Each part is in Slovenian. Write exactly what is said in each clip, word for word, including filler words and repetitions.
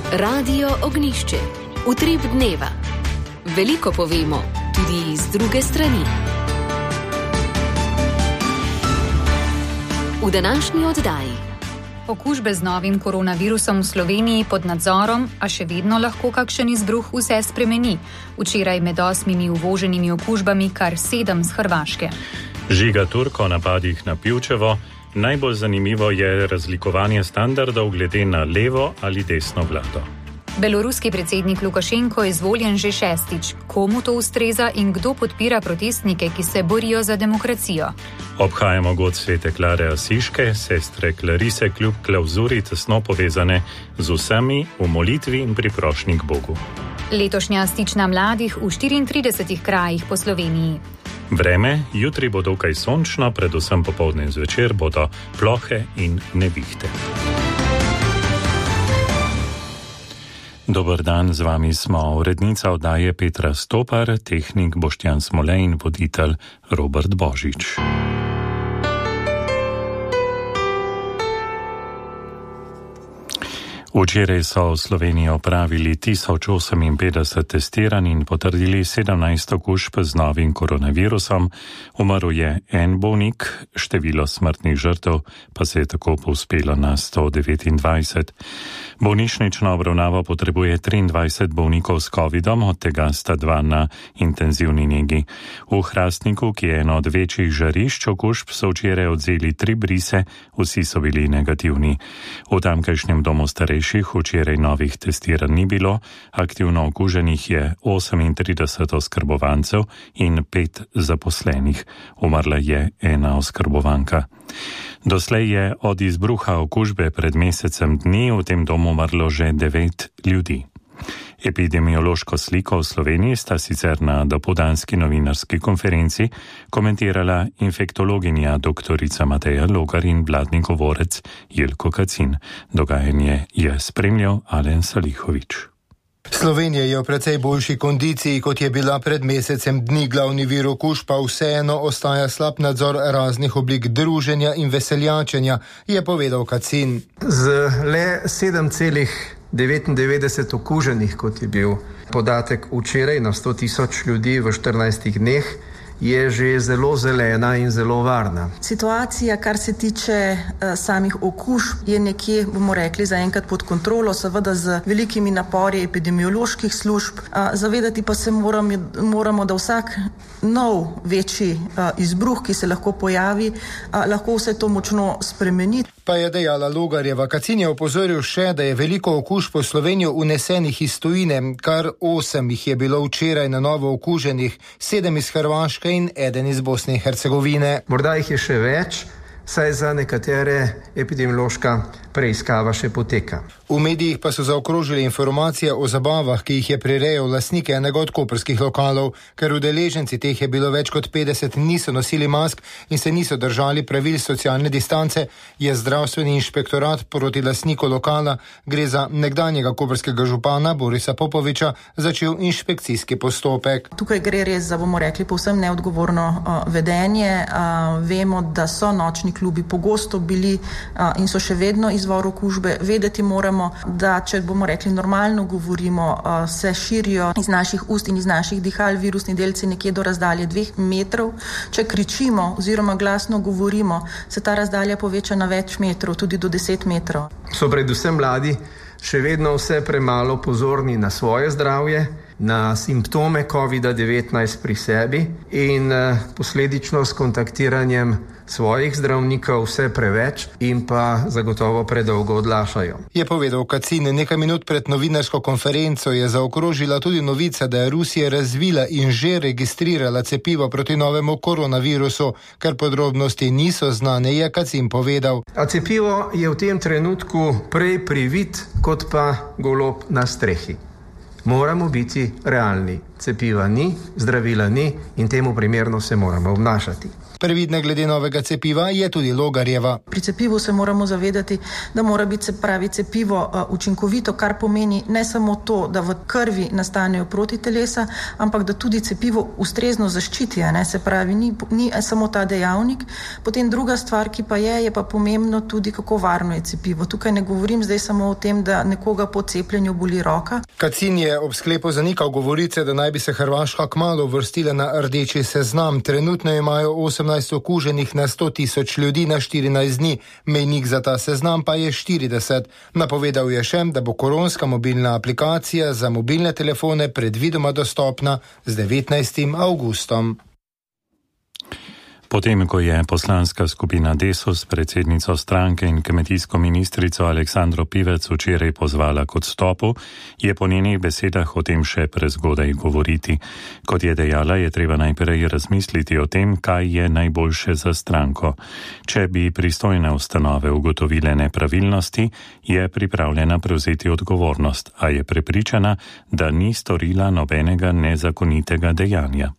Radio Ognjišče. Utrip dneva. Veliko povemo, tudi iz druge strani. V današnji oddaji. Okužbe z novim koronavirusom v Sloveniji pod nadzorom, a še vedno lahko kakšen izbruh vse spremeni. Včeraj med osmimi uvoženimi okužbami kar sedem z Hrvaške. Žiga Turk o napadih na Pivčevo. Najbolj zanimivo je razlikovanje standardov glede na levo ali desno vlado. Beloruski predsednik Lukašenko je izvoljen že šestič. Komu to ustreza in kdo podpira protestnike, ki se borijo za demokracijo? Obhajamo god svete Klare Asiške, sestre Klarise kljub klauzuri tesno povezane z vsemi v molitvi in pri prošnji k Bogu. Letošnja stična mladih v štiriintridesetih krajih po Sloveniji. Vreme, jutri bo dokaj sončno, predvsem popoldne in zvečer bodo plohe in nevihte. Dober dan, z vami smo urednica oddaje Petra Stopar, tehnik Boštjan Smole in voditelj Robert Božič. Včeraj so v Sloveniji opravili tisoč oseminpetdeset testiranj in potrdili sedemnajst okužb z novim koronavirusom. Umrl je en bolnik, število smrtnih žrtev pa se je tako povzpelo na sto devetindvajset. Bolnišnično obravnavo potrebuje triindvajset bolnikov s covidom, od tega sta dva na intenzivni negi. V Hrastniku, ki je eno od večjih žarišč okužb, so včeraj odzeli tri brise, vsi so bili negativni. V tamkajšnjem domu starejših včeraj novih testiranj ni bilo, aktivno okuženih je osemintrideset oskrbovancev in pet zaposlenih. Umrla je ena oskrbovanka. Doslej je od izbruha okužbe pred mesecem dni v tem domu umrlo že devet ljudi. Epidemiološko sliko v Sloveniji sta sicer na dopoldanski novinarski konferenci komentirala infektologinja doktorica Mateja Logar in vladni govorec Jelko Kacin. Dogajanje je spremljal Alen Salihovič. Slovenija je v precej boljši kondiciji, kot je bila pred mesecem dni. Glavni vir okužb pa vseeno ostaja slab nadzor raznih oblik druženja in veseljačenja, je povedal Kacin. Z le sedem celih devetindevetdeset okuženih, kot je bil podatek včeraj na sto tisoč ljudi v štirinajstih dneh, je že zelo zelena in zelo varna. Situacija, kar se tiče uh, samih okužb, je nekje, bomo rekli, zaenkrat pod kontrolo, seveda z velikimi napori epidemioloških služb. Uh, zavedati pa se moramo, moramo, da vsak nov večji uh, izbruh, ki se lahko pojavi, uh, lahko vse to močno spremeni. Pa je dejala Logarjeva. Kacin je opozoril še, da je veliko okužb v Slovenijo unesenih iz tujine, kar osem jih je bilo včeraj na novo okuženih, sedem iz Hrvaške in eden iz Bosne in Hercegovine. Morda jih je še več, saj za nekatere epidemiološka preiskava še poteka. V medijih pa so zaokrožili informacije o zabavah, ki jih je prirejal lastnik enega od koprskih lokalov. Ker udeleženci teh je bilo več kot petdeset, niso nosili mask in se niso držali pravil socialne distance, je zdravstveni inšpektorat proti lastniku lokala, gre za nekdanjega koprskega župana Borisa Popoviča, začel inšpekcijski postopek. Tukaj gre res za, bomo rekli, povsem neodgovorno uh, vedenje. Uh, vemo, da so nočni klubi pogosto bili uh, in so še vedno izvor okužbe. Vedeti moramo, da če bomo rekli normalno govorimo, se širijo iz naših ust in iz naših dihal virusni delci nekje do razdalje dveh metrov. Če kričimo oziroma glasno govorimo, se ta razdalja poveča na več metrov, tudi do deset metrov. So predvsem mladi še vedno vse premalo pozorni na svoje zdravje, na simptome kovida devetnajst pri sebi in posledično s kontaktiranjem svojih zdravnikov vse preveč in pa zagotovo predolgo odlašajo. Je povedal Kacin. Nekaj minut pred novinarsko konferenco je zaokrožila tudi novica, da je Rusija razvila in že registrirala cepivo proti novemu koronavirusu, kar podrobnosti niso znane, je Kacin povedal. A cepivo je v tem trenutku prej privid, kot pa golob na strehi. Moramo biti realni. Cepiva ni, zdravila ni in temu primerno se moramo obnašati. Previdna glede novega cepiva je tudi Logarjeva. Pri cepivu se moramo zavedati, da mora biti, se pravi, cepivo uh, učinkovito, kar pomeni ne samo to, da v krvi nastanejo protitelesa, ampak da tudi cepivo ustrezno zaščiti, ne? Se pravi, ni, ni samo ta dejavnik. Potem druga stvar, ki pa je, je pa pomembno tudi, kako varno je cepivo. Tukaj ne govorim zdaj samo o tem, da nekoga po cepljenju boli roka. Kacin je ob sklepu zanikal govorice, da naj bi se Hrvaška kmalu uvrstila na rdeči seznam. Trenutno imajo osemnajst okuženih na sto tisoč ljudi na štirinajst dni. Mejnik za ta seznam pa je štirideset. Napovedal je še, da bo koronska mobilna aplikacija za mobilne telefone predvidoma dostopna z devetnajstim avgustom. Potem, ko je poslanska skupina Desus predsednico stranke in kmetijsko ministrico Aleksandro Pivec včeraj pozvala k odstopu, je po njenih besedah o tem še prezgodaj govoriti. Kot je dejala, je treba najprej razmisliti o tem, kaj je najboljše za stranko. Če bi pristojne ustanove ugotovile nepravilnosti, je pripravljena prevzeti odgovornost, a je prepričana, da ni storila nobenega nezakonitega dejanja.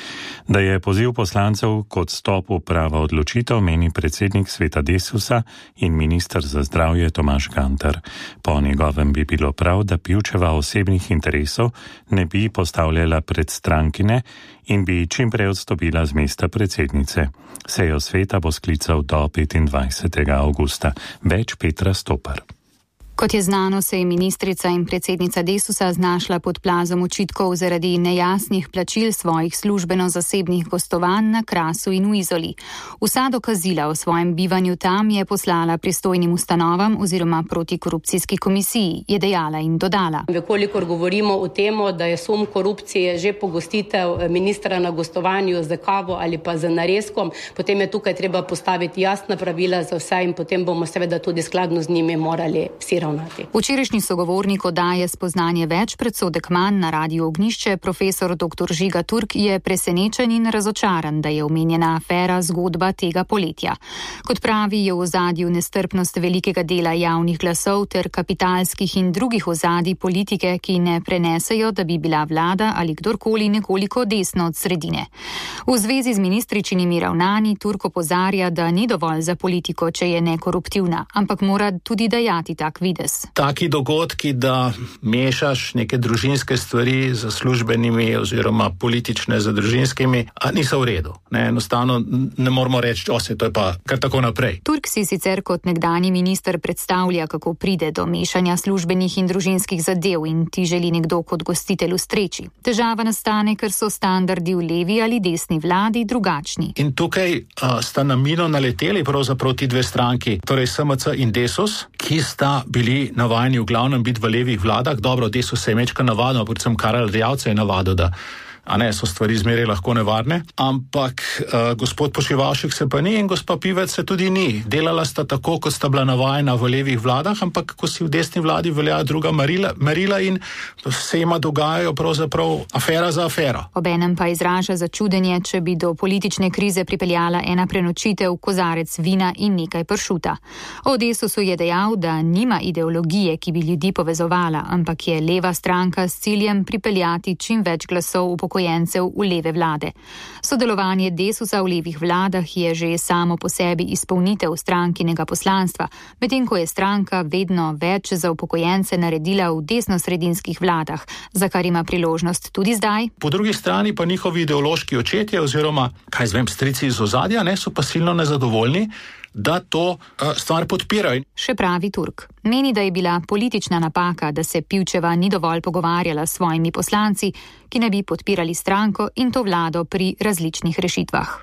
Da je poziv poslancev k odstopu prava odločitev, meni predsednik sveta Desusa in minister za zdravje Tomaž Gantar. Po njegovem bi bilo prav, da Pivčeva osebnih interesov ne bi postavljala pred strankine in bi čim prej odstopila z mesta predsednice. Sejo sveta bo sklical do petindvajsetega avgusta. Več Petra Stopar. Kot je znano, se je ministrica in predsednica Desusa znašla pod plazom očitkov zaradi nejasnih plačil svojih službeno-zasebnih gostovanj na Krasu in v Izoli. Vsa dokazila o svojem bivanju tam je poslala pristojnim ustanovam oziroma protikorupcijski komisiji, je dejala in dodala. Vekolikor govorimo o tem, da je sum korupcije že pogostitev ministra na gostovanju za kavo ali pa za narezkom, potem je tukaj treba postaviti jasna pravila za vse in potem bomo seveda tudi skladno z njimi morali vsi ravnati. Včerajšnji sogovornik oddaje Spoznanje več, predsodek manj na Radiu Ognjišče, profesor doktor Žiga Turk, je presenečen in razočaran, da je omenjena afera zgodba tega poletja. Kot pravi, je v ozadju nestrpnost velikega dela javnih glasov ter kapitalskih in drugih ozadij politike, ki ne prenesejo, da bi bila vlada ali kdorkoli nekoliko desno od sredine. V zvezi z ministričinimi ravnanji Turk opozarja, da ni dovolj za politiko, če je nekoruptivna, ampak mora tudi dajati tak vid. Taki dogodki, da mešaš neke družinske stvari z službenimi oziroma politične z družinskimi, a niso v redu. Ne, enostavno ne moramo reči, ose, to je pa kar tako naprej. Turk si sicer kot nekdanji minister predstavlja, kako pride do mešanja službenih in družinskih zadev in ti želi nekdo kot gostitelj ustreči. Težava nastane, ker so standardi v levi ali desni vladi drugačni. In tukaj a, sta na mino naleteli pravzaprav ti dve stranki, torej S M C in Desus, ki sta bili navajeni v glavnem biti v levih vladah. Dobro, Desus se je mečka navadno, predvsem Karel Dejavce je navadil, da a ne, so stvari zmeraj lahko nevarne, ampak uh, gospod Počivalšek se pa ni in gospa Pivec se tudi ni. Delala sta tako, kot sta bila navajena v levih vladah, ampak ko si v desni vladi velja druga merila, merila in se jima dogajajo pravzaprav afera za afero. Obenem pa izraža začudenje, če bi do politične krize pripeljala ena prenočitev, kozarec vina in nekaj pršuta. O Desusu je dejal, da nima ideologije, ki bi ljudi povezovala, ampak je leva stranka s ciljem pripeljati čim več glasov v upokojencev v leve vlade. Sodelovanje Desusa v levih vladah je že samo po sebi izpolnitev strankinega poslanstva, medtem ko je stranka vedno več za upokojence naredila v desnosredinskih vladah, za kar ima priložnost tudi zdaj. Po drugi strani pa njihovi ideološki očetje oziroma, kaj zvem, strici iz ozadja, ne, so pa silno nezadovoljni, da to uh, stvar podpirajo. Še pravi Turk. Meni, da je bila politična napaka, da se Pivčeva ni dovolj pogovarjala s svojimi poslanci, ki ne bi podpirali stranko in to vlado pri različnih rešitvah.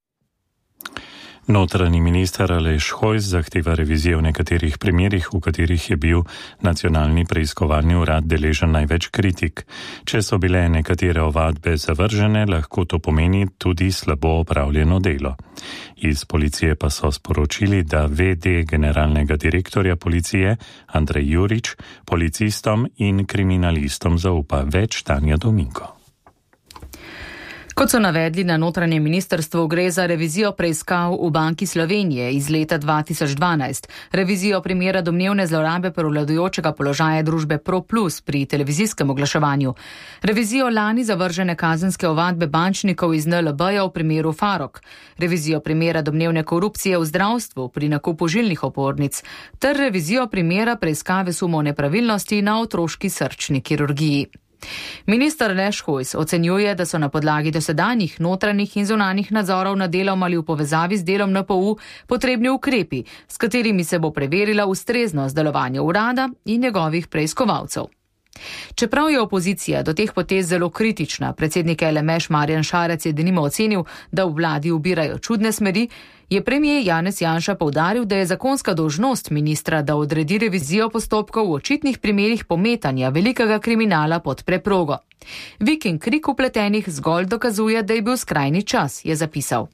Notranji minister Aleš Hojs zahteva revizijo v nekaterih primerih, v katerih je bil nacionalni preiskovalni urad deležen največ kritik. Če so bile nekatere ovadbe zavržene, lahko to pomeni tudi slabo opravljeno delo. Iz policije pa so sporočili, da ve de generalnega direktorja policije Andrej Jurič policistom in kriminalistom zaupa. Več Tanja Dominko. Kot so navedli na notranjem ministrstvu, gre za revizijo preiskav v Banki Slovenije iz leta dva tisoč dvanajst, revizijo primera domnevne zlorabe prevladujočega položaja družbe ProPlus pri televizijskem oglaševanju, revizijo lani zavržene kazenske ovadbe bančnikov iz N L B-ja v primeru Farok, revizijo primera domnevne korupcije v zdravstvu pri nakupu žilnih opornic ter revizijo primera preiskave sumov nepravilnosti na otroški srčni kirurgiji. Minister Aleš Hojs ocenjuje, da so na podlagi dosedanjih notranjih in zunanjih nadzorov nad delom ali v povezavi z delom N P U potrebni ukrepi, s katerimi se bo preverila ustreznost delovanja urada in njegovih preiskovalcev. Čeprav je opozicija do teh potez zelo kritična, predsednik L M Š Marjan Šarec je denimo ocenil, da v vladi ubirajo čudne smeri, je premier Janez Janša poudaril, da je zakonska dolžnost ministra, da odredi revizijo postopkov v očitnih primerih pometanja velikega kriminala pod preprogo. Vik in krik vpletenih zgolj dokazuje, da je bil skrajni čas, je zapisal.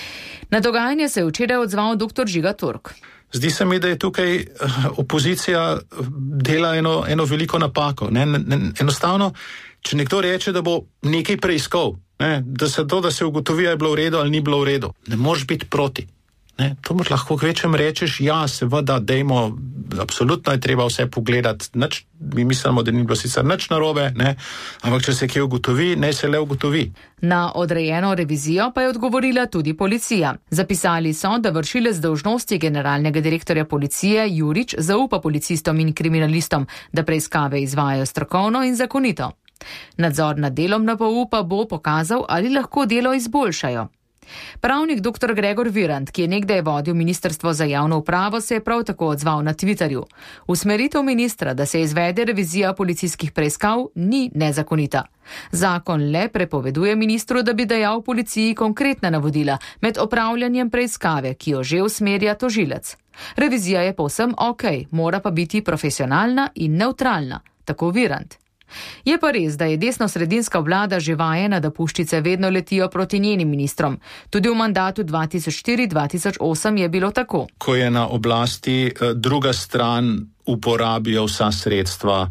Na dogajanje se je včeraj odzval dr. Žiga Turk. Zdi se mi, da je tukaj opozicija dela eno, eno veliko napako. Ne? Enostavno, če nekdo reče, da bo nekaj preiskal, ne? Da se to, da se ugotovi, je bilo v redu ali ni bilo v redu, ne moreš biti proti. Ne? To moraš lahko kvečem rečeš, ja, seveda, dejmo, absolutno je treba vse pogledati, nič, mi mislimo, da ni bilo sicer nič narobe, ne? Ampak če se kje ugotovi, ne se le ugotovi. Na odrejeno revizijo pa je odgovorila tudi policija. Zapisali so, da vršilec dolžnosti generalnega direktorja policije Jurič zaupa policistom in kriminalistom, da preiskave izvajajo strokovno in zakonito. Nadzor nad delom N P U pa bo pokazal, ali lahko delo izboljšajo. Pravnik dr. Gregor Virant, ki je nekdaj vodil Ministrstvo za javno upravo, se je prav tako odzval na Twitterju. Usmeritev ministra, da se izvede revizija policijskih preiskav, ni nezakonita. Zakon le prepoveduje ministru, da bi dajal policiji konkretna navodila med opravljanjem preiskave, ki jo že usmerja tožilec. Revizija je povsem ok, mora pa biti profesionalna in nevtralna, tako Virant. Je pa res, da je desno-sredinska vlada že vajena, da puščice vedno letijo proti njenim ministrom. Tudi v mandatu dva tisoč štiri do dva tisoč osem je bilo tako. Ko je na oblasti, druga stran uporabijo vsa sredstva,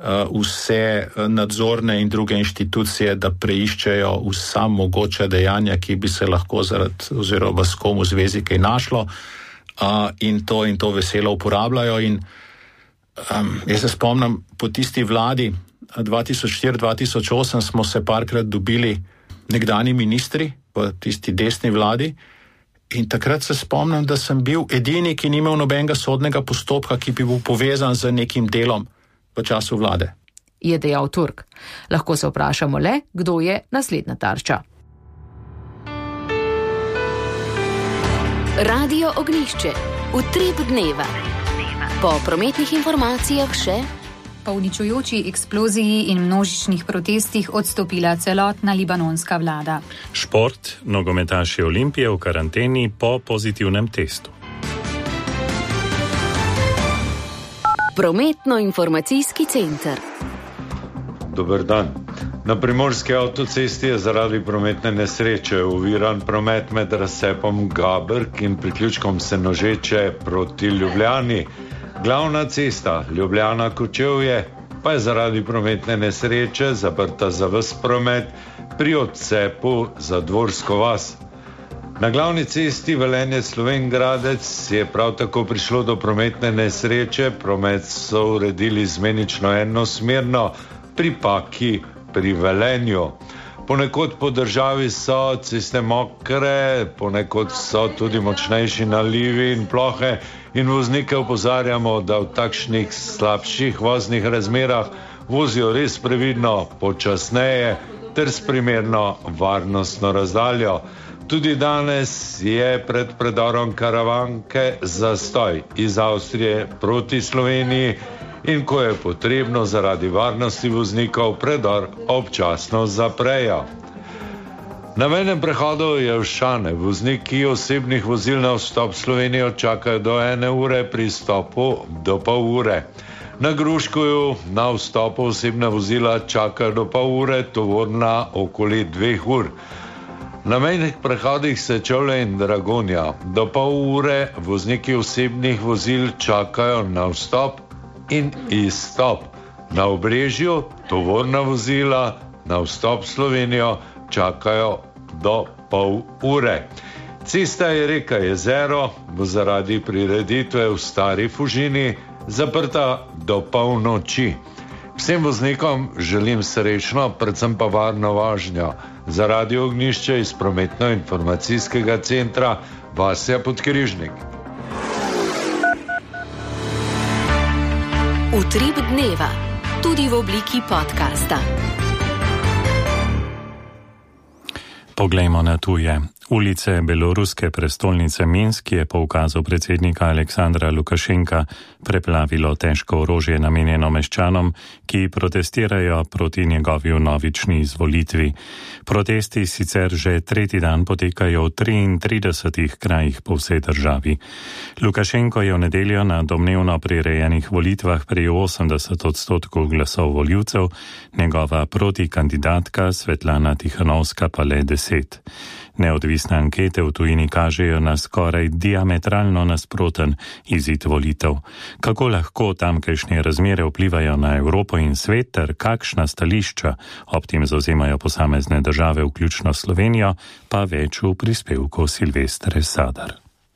vse nadzorne in druge inštitucije, da preiščejo vsa mogoča dejanja, ki bi se lahko zaradi oziroma s kom v zvezi kaj našlo, in to in to veselo uporabljajo. In um, jaz se spomnim, po tisti vladi dva tisoč štiri do dva tisoč osem smo se parkrat dobili nekdani ministri v tisti desni vladi in takrat se spomnim, da sem bil edini, ki ni imel nobenega sodnega postopka, ki bi bil povezan z nekim delom v času vlade. Je dejal Turk. Lahko se vprašamo le, kdo je naslednja tarča. Radio Ognjišče. Utrip dneva. Po prometnih informacijah še po uničujoči eksploziji in množičnih protestih odstopila celotna libanonska vlada. Šport, nogometaši Olimpije v karanteni po pozitivnem testu. Prometno-informacijski center. Dober dan. Na primorski avtocesti je zaradi prometne nesreče oviran promet med razcepom Gaberk in priključkom Senožeče proti Ljubljani. Glavna cesta Ljubljana-Kočevje pa je zaradi prometne nesreče zaprta za ves promet pri odcepu za Dvorsko vas. Na glavni cesti Velenje-Slovenj Gradec je prav tako prišlo do prometne nesreče, promet so uredili izmenično enosmerno pri Paki pri Velenju. Ponekod po državi so ceste mokre, ponekod so tudi močnejši nalivi in plohe in voznike opozarjamo, da v takšnih slabših voznih razmerah vozijo res previdno, počasneje ter s primerno varnostno razdaljo. Tudi danes je pred predorom Karavanke zastoj iz Avstrije proti Sloveniji in ko je potrebno zaradi varnosti voznikov, predor občasno zaprejo. Na mejnem prehodu Jelšane vozniki osebnih vozil na vstop v Slovenijo čakajo do ene ure, pri stopu do pol ure. Na Gruškovju na vstopu osebna vozila čakajo do pol ure, tovorna okoli dveh ur. Na mejnih prehodih Sečovlje in Dragonja do pol ure vozniki osebnih vozil čakajo na vstop in izstop. Na Obrežju tovorna vozila na vstop v Slovenijo čakajo do pol ure. Cesta je reka Jezero bo zaradi prireditve v Stari Fužini zaprta do polnoči. Vsem voznikom želim srečno, predvsem pa varno vožnjo. Za Radio Ognjišče iz prometno-informacijskega centra Vasja Podkrižnik. Utrip dneva, tudi v obliki podcasta. Poglejmo na tuje. Ulice beloruske prestolnice Minsk je po ukazu predsednika Aleksandra Lukašenka preplavilo težko orožje namenjeno meščanom, ki protestirajo proti njegovi vnovični izvolitvi. Protesti sicer že tretji dan potekajo v triintridesetih krajih po vsej državi. Lukašenko je v nedeljo na domnevno prirejenih volitvah prejel osemdeset odstotkov glasov voljivcev, njegova protikandidatka Svetlana Tihanovska pa le deset. Neodvisne ankete v tujini kažejo na skoraj diametralno nasproten izid volitev. Kako lahko tamkajšnje razmere vplivajo na Evropo in svet ter kakšna stališča ob tem zauzemajo posamezne države, vključno Slovenijo, pa več v prispevku Silvestre Sadar.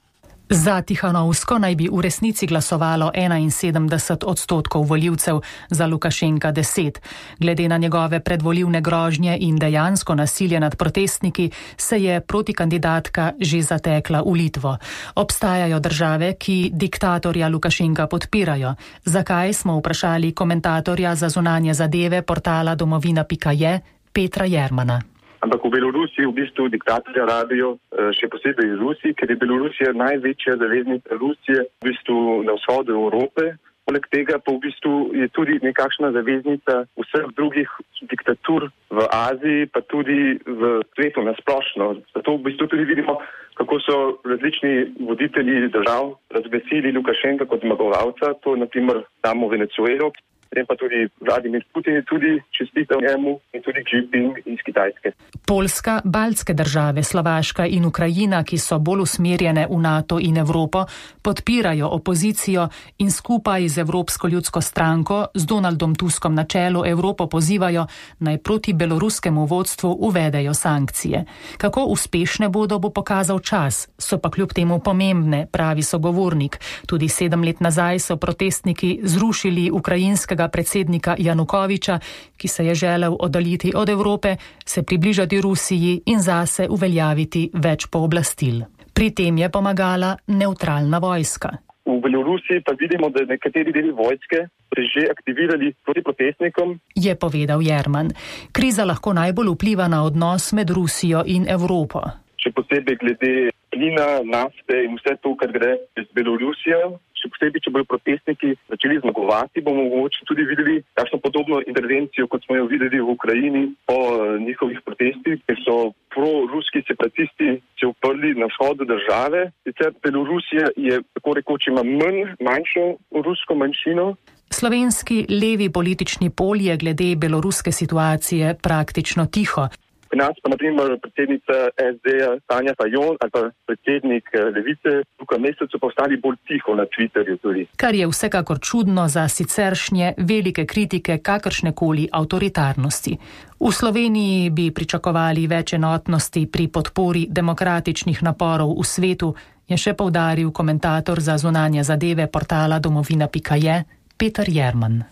Za Tihanovsko naj bi v resnici glasovalo enainsedemdeset odstotkov volivcev, za Lukašenka deset. Glede na njegove predvolivne grožnje in dejansko nasilje nad protestniki se je protikandidatka že zatekla v Litvo. Obstajajo države, ki diktatorja Lukašenka podpirajo. Zakaj, smo vprašali komentatorja za zunanje zadeve portala domovina pika je Petra Jermana. Ampak v Belorusiji v bistvu diktatorja rabijo, še posebej Rusiji, ker je Belorusija največja zaveznica Rusije v bistvu na vzhodu Evrope. Poleg tega pa v bistvu je tudi nekakšna zaveznica vseh drugih diktatur v Aziji, pa tudi v svetu nasplošno. Zato v bistvu tudi vidimo, kako so različni voditelji držav razglasili Lukašenka kot zmagovalca, to na primer samo Venezuelo. Potem pa tudi Vladimir Putin je tudi čestital njemu in tudi Xi Jinping iz Kitajske. Poljska, baltske države, Slovaška in Ukrajina, ki so bolj usmerjene v NATO in Evropo, podpirajo opozicijo in skupaj z Evropsko ljudsko stranko z Donaldom Tuskom na čelu Evropo pozivajo, naj proti beloruskemu vodstvu uvedejo sankcije. Kako uspešne bodo, bo pokazal čas, so pa kljub temu pomembne, pravi sogovornik. Tudi sedem let nazaj so protestniki zrušili ukrajinskega predsednika Janukoviča, ki se je želel oddaljiti od Evrope, se približati Rusiji in zase uveljaviti več pooblastil. Pri tem je pomagala nevtralna vojska. V Belorusiji pa vidimo, da nekateri deli vojske že aktivirali proti protestnikom, je povedal Jerman. Kriza lahko najbolj vpliva na odnos med Rusijo in Evropo. Še posebej glede plina, nafte in vse to, kar gre z Belorusijo. Še posebej, če bodo protestniki začeli zmagovati, bomo mogoče tudi videli takšno podobno intervencijo, kot smo jo videli v Ukrajini po njihovih protestih, ker so proruski separatisti se uprli na vzhodu države. Sicer Belorusija je tako rekoč ima manj, manjšo rusko manjšino. Slovenski levi politični pol je glede beloruske situacije praktično tiho. Pri nas pa na primer predsednica es de-ja Tanja Fajon ali pa predsednik Levice Luka Mesec so pa ostali bolj tiho na Twitterju tudi. Kar je vsekakor čudno za siceršnje velike kritike kakršnekoli avtoritarnosti. V Sloveniji bi pričakovali več enotnosti pri podpori demokratičnih naporov v svetu, je še poudaril komentator za zunanje zadeve portala domovina pika je Peter Jerman.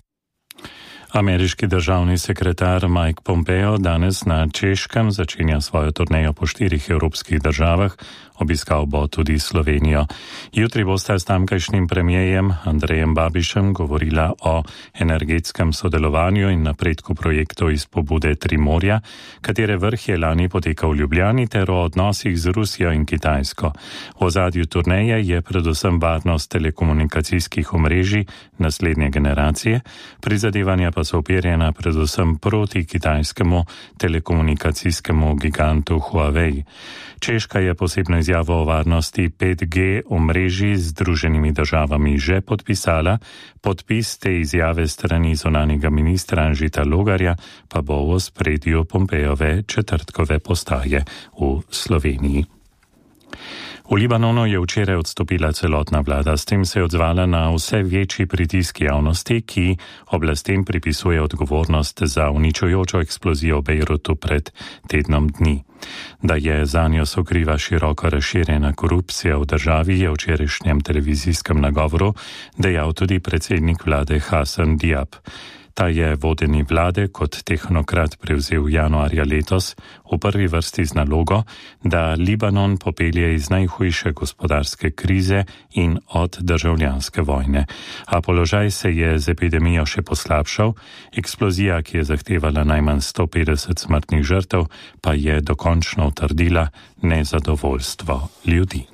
Ameriški državni sekretar Mike Pompeo danes na Češkem začenja svojo turnejo po štirih evropskih državah, obiskal bo tudi Slovenijo. Jutri bosta s tamkajšnjim premijejem Andrejem Babišem govorila o energetskem sodelovanju in napredku projektov iz pobude Trimorja, katere vrh je lani potekal v Ljubljani, ter o odnosih z Rusijo in Kitajsko. V ozadju turneje je predvsem varnost telekomunikacijskih omrežij naslednje generacije, prizadevanja pa so uperjena predvsem proti kitajskemu telekomunikacijskemu gigantu Huawei. Češka je posebno izjavo o varnosti pet G omrežij z Združenimi državami že podpisala, podpis te izjave strani zunanjega ministra Anžeta Logarja pa bo v ospredju Pompejove četrtkove postaje v Sloveniji. V Libanonu je včeraj odstopila celotna vlada, s tem se je odzvala na vse večji pritisk javnosti, ki oblastem pripisuje odgovornost za uničujočo eksplozijo v Bejrutu pred tednom dni. Da je zanjo sokriva široko razširjena korupcija v državi, je v včerajšnjem televizijskem nagovoru dejal tudi predsednik vlade Hasan Diab. Ta je vodeni vlade kot tehnokrat prevzel januarja letos v prvi vrsti z nalogo, da Libanon popelje iz najhujše gospodarske krize in od državljanske vojne. A položaj se je z epidemijo še poslabšal, eksplozija, ki je zahtevala najmanj sto petdeset smrtnih žrtev, pa je dokončno utrdila nezadovoljstvo ljudi.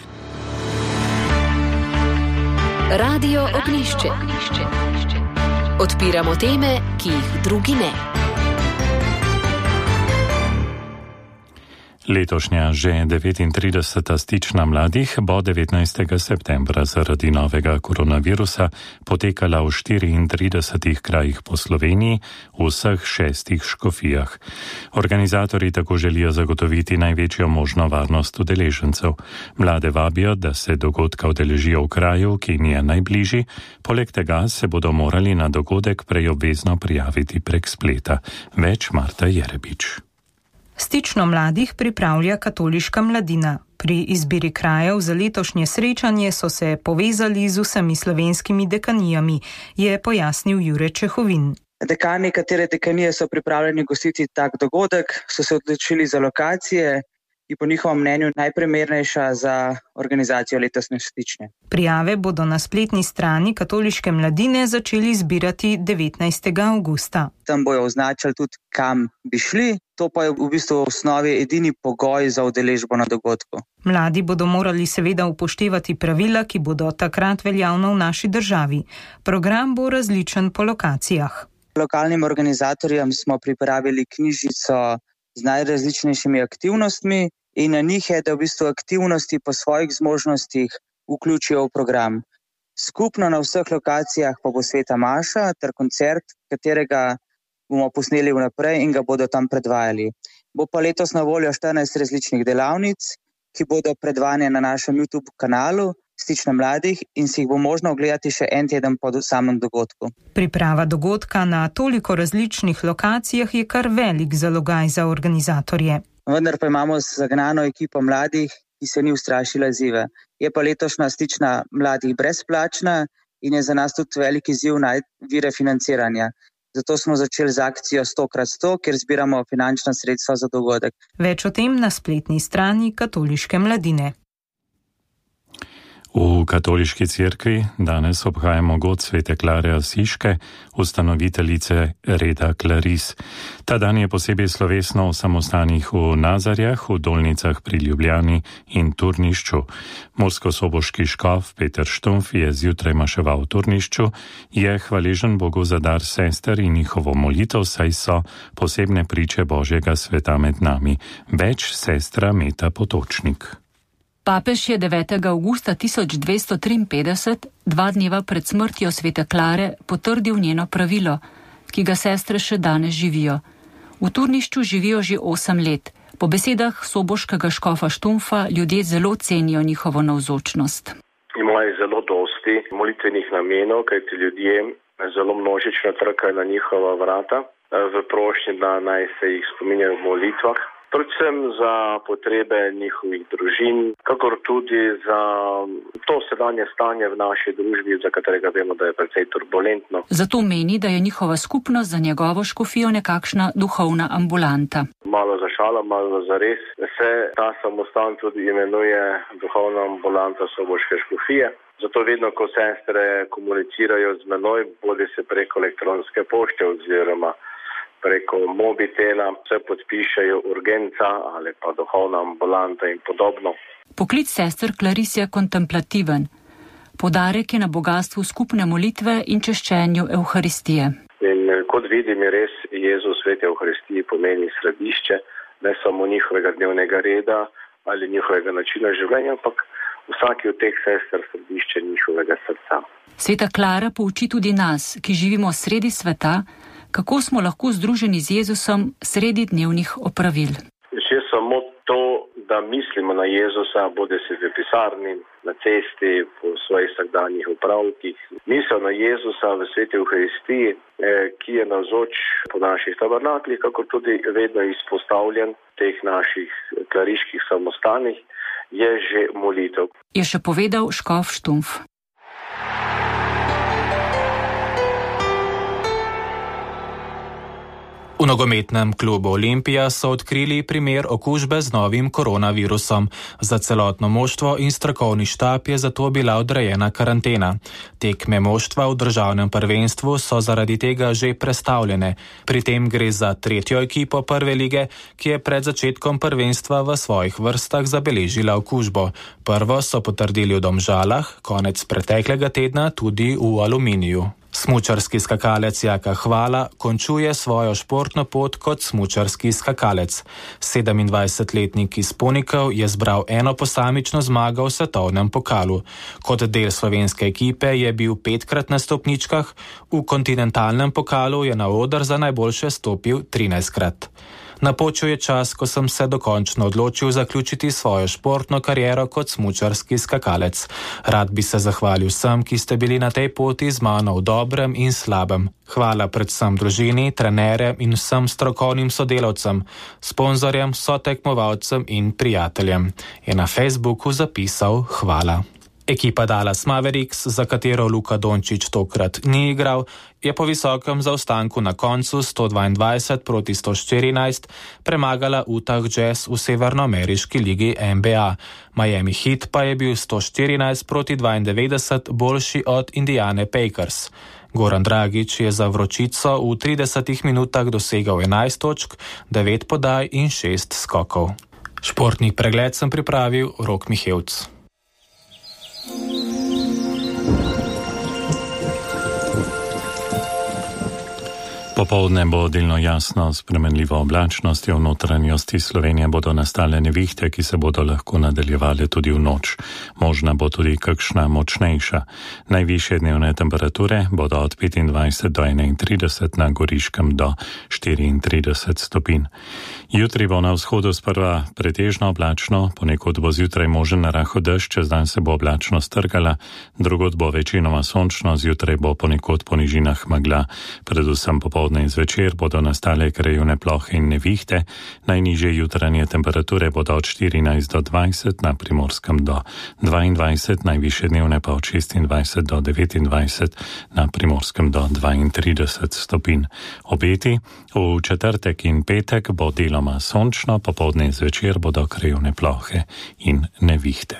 Radio Ognjišče. Odpiramo teme, ki jih drugi ne. Letošnja že devetintrideseta stična mladih bo devetnajstega septembra zaradi novega koronavirusa potekala v štiriintridesetih krajih po Sloveniji v vseh šestih škofijah. Organizatorji tako želijo zagotoviti največjo možno varnost udeležencev. Mlade vabijo, da se dogodka udeležijo v kraju, ki jim je najbližji, poleg tega se bodo morali na dogodek prej obvezno prijaviti prek spleta. Več Marta Jerebič. Stično mladih pripravlja katoliška mladina. Pri izbiri krajev za letošnje srečanje so se povezali z vsemi slovenskimi dekanijami, je pojasnil Jure Čehovin. Dekani, katere dekanije so pripravljeni gostiti tak dogodek, so se odločili za lokacije, ki po njihovem mnenju najprimernejša za organizacijo letošnje stične. Prijave bodo na spletni strani katoliške mladine začeli zbirati devetnajstega avgusta. Tam bojo označili tudi, kam bi šli, to pa je v bistvu v osnovi edini pogoj za udeležbo na dogodku. Mladi bodo morali seveda upoštevati pravila, ki bodo takrat veljavna v naši državi. Program bo različen po lokacijah. Lokalnim organizatorjem smo pripravili knjižico z najrazličnejšimi aktivnostmi in na njih je, da v bistvu aktivnosti po svojih zmožnostih vključijo v program. Skupno na vseh lokacijah pa bo sveta maša ter koncert, katerega bomo posneli vnaprej in ga bodo tam predvajali. Bo pa letos na voljo štirinajst različnih delavnic, ki bodo predvajane na našem YouTube kanalu Stične mladih in si jih bo možno ogledati še en teden po samem dogodku. Priprava dogodka na toliko različnih lokacijah je kar velik zalogaj za organizatorje. Vendar pa imamo zagnano ekipo mladih, ki se ni ustrašila izziva. Je pa letošnja Stična mladih brezplačna in je za nas tudi velik izziv najti vire financiranja. Zato smo začeli z akcijo sto krat sto, kjer zbiramo finančna sredstva za dogodek. Več o tem na spletni strani katoliške mladine. V katoliški cerkvi danes obhajamo god svete Klare Asiške, ustanoviteljice reda Klaris. Ta dan je posebej slovesno v samostanih v Nazarjah, v Dolnicah pri Ljubljani in Turnišču. Murskosoboški škof Peter Štumf je zjutraj maševal v Turnišču, je hvaležen Bogu za dar sester in njihovo molitev, saj so posebne priče Božjega sveta med nami. Več sestra Meta Potočnik. Papež je devetega avgusta tisoč dvesto triinpetdeset, dva dneva pred smrtjo svete Klare, potrdil njeno pravilo, ki ga sestre še danes živijo. V Turnišču živijo že osem let. Po besedah soboškega škofa Štumfa ljudje zelo cenijo njihovo navzočnost. Imajo zelo dosti molitvenih namenov, kajti ljudje zelo množično trkajo na njihova vrata v prošnji, da naj se jih spominjajo v molitvah. Predvsem za potrebe njihovih družin, kakor tudi za to sedanje stanje v naši družbi, za katerega vemo, da je precej turbulentno. Zato meni, da je njihova skupnost za njegovo škofijo nekakšna duhovna ambulanta. Malo za šalo, malo za res. Se ta samostan tudi imenuje duhovna ambulanta soboške škofije. Zato vedno, ko sestre komunicirajo z menoj, bodi se preko elektronske pošte oziroma preko mobitela, se podpišejo urgenca ali pa duhovna ambulanta in podobno. Poklic sester Klaris je kontemplativen. Poudarek je na bogastvu skupne molitve in češčenju Evharistije. In kot vidim, je res Jezus svet Evharistiji pomeni središče, ne samo njihovega dnevnega reda ali njihovega načina življenja, ampak vsaki od teh sester središče njihovega srca. Sveta Klara pouči tudi nas, ki živimo sredi sveta, kako smo lahko združeni z Jezusom sredi dnevnih opravil. Že samo to, da mislimo na Jezusa, bodi si v pisarni, na cesti, po svojih vsakdanjih opravkih. Misel na Jezusa v sveti Euharistiji, ki je navzoč po naših tabernaklih, kako tudi vedno izpostavljen v teh naših klariških samostanih, je že molitev. Je še povedal škof Štumpf. V nogometnem klubu Olimpija so odkrili primer okužbe z novim koronavirusom. Za celotno moštvo in strokovni štab je zato bila odrejena karantena. Tekme moštva v državnem prvenstvu so zaradi tega že prestavljene. Pri tem gre za tretjo ekipo prve lige, ki je pred začetkom prvenstva v svojih vrstah zabeležila okužbo. Prvo so potrdili v Domžalah, konec preteklega tedna tudi v Aluminiju. Smučarski skakalec Jaka Hvala končuje svojo športno pot kot smučarski skakalec. sedemindvajsetletnik iz Ponikov je zbral eno posamično zmago v svetovnem pokalu. Kot del slovenske ekipe je bil petkrat na stopničkah, v kontinentalnem pokalu je na oder za najboljše stopil trinajstkrat. Napočil je čas, ko sem se dokončno odločil zaključiti svojo športno kariero kot smučarski skakalec. Rad bi se zahvalil vsem, ki ste bili na tej poti z mano v dobrem in slabem. Hvala predvsem družini, trenerjem in vsem strokovnim sodelavcem, sponzorjem, sotekmovalcem in prijateljem. Je na Facebooku zapisal hvala. Ekipa Dallas Mavericks, za katero Luka Dončić tokrat ni igral, je po visokem zaostanku na koncu sto dvaindvajset proti sto štirinajst premagala Utah Jazz v severnoameriški ligi N B A. Miami Heat pa je bil sto štirinajst proti dvaindevetdeset boljši od Indiane Pacers. Goran Dragić je za Vročico v tridesetih minutah dosegal enajst točk, devet podaj in šest skokov. Športni pregled sem pripravil Rok Mihevc. Popoldne bo delno jasno, s spremenljivo oblačnostjo v notranjosti Slovenije bodo nastale nevihte, ki se bodo lahko nadaljevale tudi v noč. Možna bo tudi kakšna močnejša. Najvišje dnevne temperature bodo od petindvajset do enaintrideset, na Goriškem do štiriintrideset stopinj. Jutri bo na vzhodu sprva pretežno oblačno, ponekod bo zjutraj možen rahel dež, čez dan se bo oblačnost trgala, drugod bo večinoma sončno, zjutraj bo ponekod po nižinah megla, predvsem popoldne in zvečer bodo nastale krajevne plohe in nevihte, najnižje jutranje temperature bodo od štirinajst do dvajset, na Primorskem do dvaindvajset, najvišje dnevne pa od šestindvajset do devetindvajset, na Primorskem do dvaintrideset stopinj. Obeti v četrtek in petek bo deloma sončno, popoldne in zvečer bodo krajevne plohe in nevihte.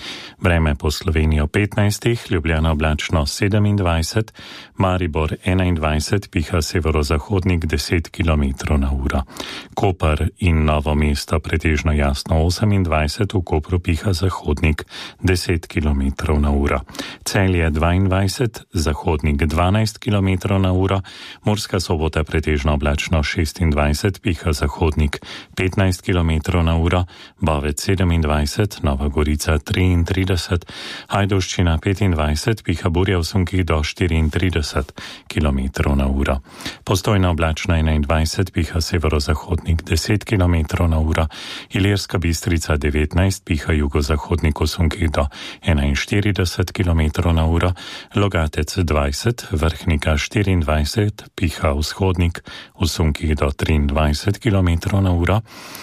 Vreme po Sloveniji petnajst, Ljubljana oblačno sedemindvajset, Maribor enaindvajset, piha severozahodnik deset kilometrov na uro. Koper in Novo mesto pretežno jasno osemindvajset, v Kopru piha zahodnik deset kilometrov na uro. Celje dvaindvajset, zahodnik dvanajst kilometrov na uro, Murska Sobota pretežno oblačno šestindvajset, piha zahodnik petnajst kilometrov na uro, Bovec sedemindvajset, Nova Gorica triintrideset, Ajdovščina petindvajset, piha burja v sunkih do štiriintrideset kilometrov na uro. Postojna oblačna enaindvajset, piha severozahodnik deset kilometrov na uro, Ilirska Bistrica devetnajst, piha jugozahodnik v sunkih do enainštirideset kilometrov na uro, Logatec dvajset, Vrhnika štiriindvajset, piha vzhodnik v sunkih do triindvajset kilometrov na uro,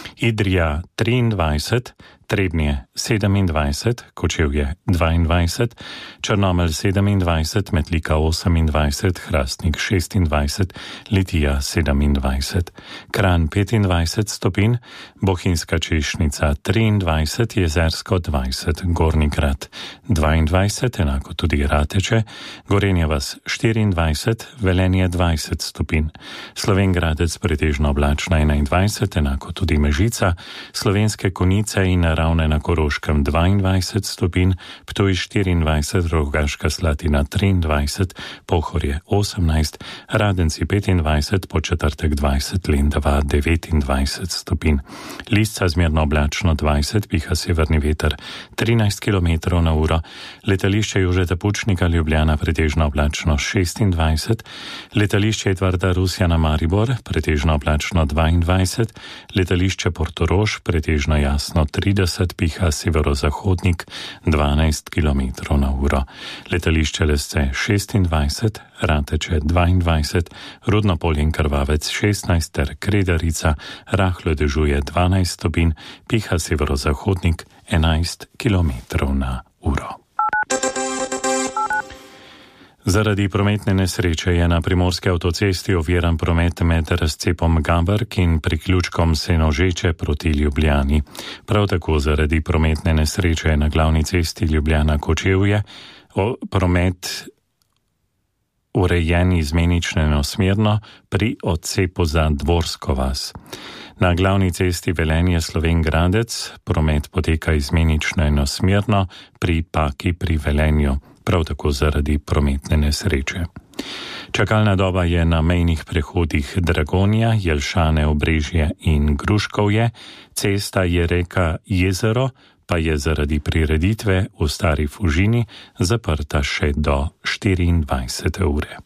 Idrija triindvajset, Trebnje sedemindvajset, Kočevje dvaindvajset, Črnomelj sedemindvajset, Metlika osemindvajset, Hrastnik šestindvajset, Litija sedemindvajset, Kranj petindvajset stopinj, Bohinjska Češnica triindvajset, Jezersko dvajset, Gornji Grad dvaindvajset, enako tudi Rateče, Gorenja vas štiriindvajset, Velenje dvajset stopinj, Slovenj Gradec pretežno oblačna enaindvajset, enako tudi Mežica, Slovenske Konjice in Ravne na Koroškem dvaindvajset stopinj, Ptuj štiriindvajset, Rogaška Slatina triindvajset, Pohorje osemnajst, Radenci petindvajset, Podčetrtek dvajset, Lendava devetindvajset stopinj. Lisca zmerno oblačno dvajset, piha severni veter trinajst kilometrov na uro, letališče Jožeta Pučnika Ljubljana pretežno oblačno šestindvajset, letališče Edvarda Rusjana Maribor pretežno oblačno dvaindvajset, letališče Portorož pretežno jasno trideset, piha severozahodnik dvanajst kilometrov na uro, letališče Lesce šestindvajset, Rateče dvaindvajset, Rudno Polje in Krvavec šestnajst ter Kredarica rahlo dežuje dvanajst stopinj, piha severozahodnik enajst kilometrov na uro. Zaradi prometne nesreče je na primorski avtocesti oviran promet med razcepom Gaberk in priključkom Senožeče proti Ljubljani. Prav tako zaradi prometne nesreče je na glavni cesti Ljubljana-Kočevje promet urejen izmenično enosmerno pri odcepu za Dvorsko vas. Na glavni cesti Velenje-Slovenj Gradec promet poteka izmenično enosmerno pri Paki pri Velenju, prav tako zaradi prometne nesreče. Čakalna doba je na mejnih prehodih Dragonja, Jelšane, Obrežje in Gruškovje, cesta je reka Jezero, pa je zaradi prireditve v Stari Fužini zaprta še do štiriindvajsete ure.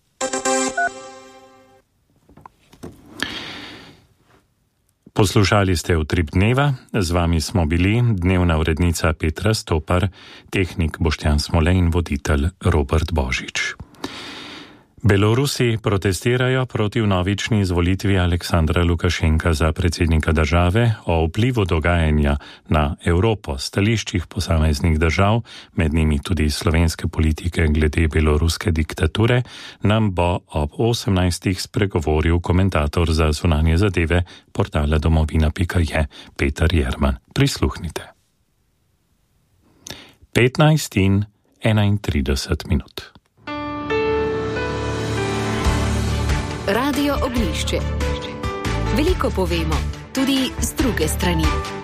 Poslušali ste Utrip dneva, z vami smo bili dnevna urednica Petra Stopar, tehnik Boštjan Smole in voditelj Robert Božič. Belorusi protestirajo proti vnovični izvolitvi Aleksandra Lukašenka za predsednika države. O vplivu dogajanja na Evropo, stališčih posameznih držav, med njimi tudi slovenske politike glede beloruske diktature, nam bo ob osemnajstih spregovoril komentator za zunanje zadeve portala domovina pika je Peter Jerman. Prisluhnite. petnajst in enaintrideset minut. Radio Ognjišče. Veliko povemo, tudi z druge strani.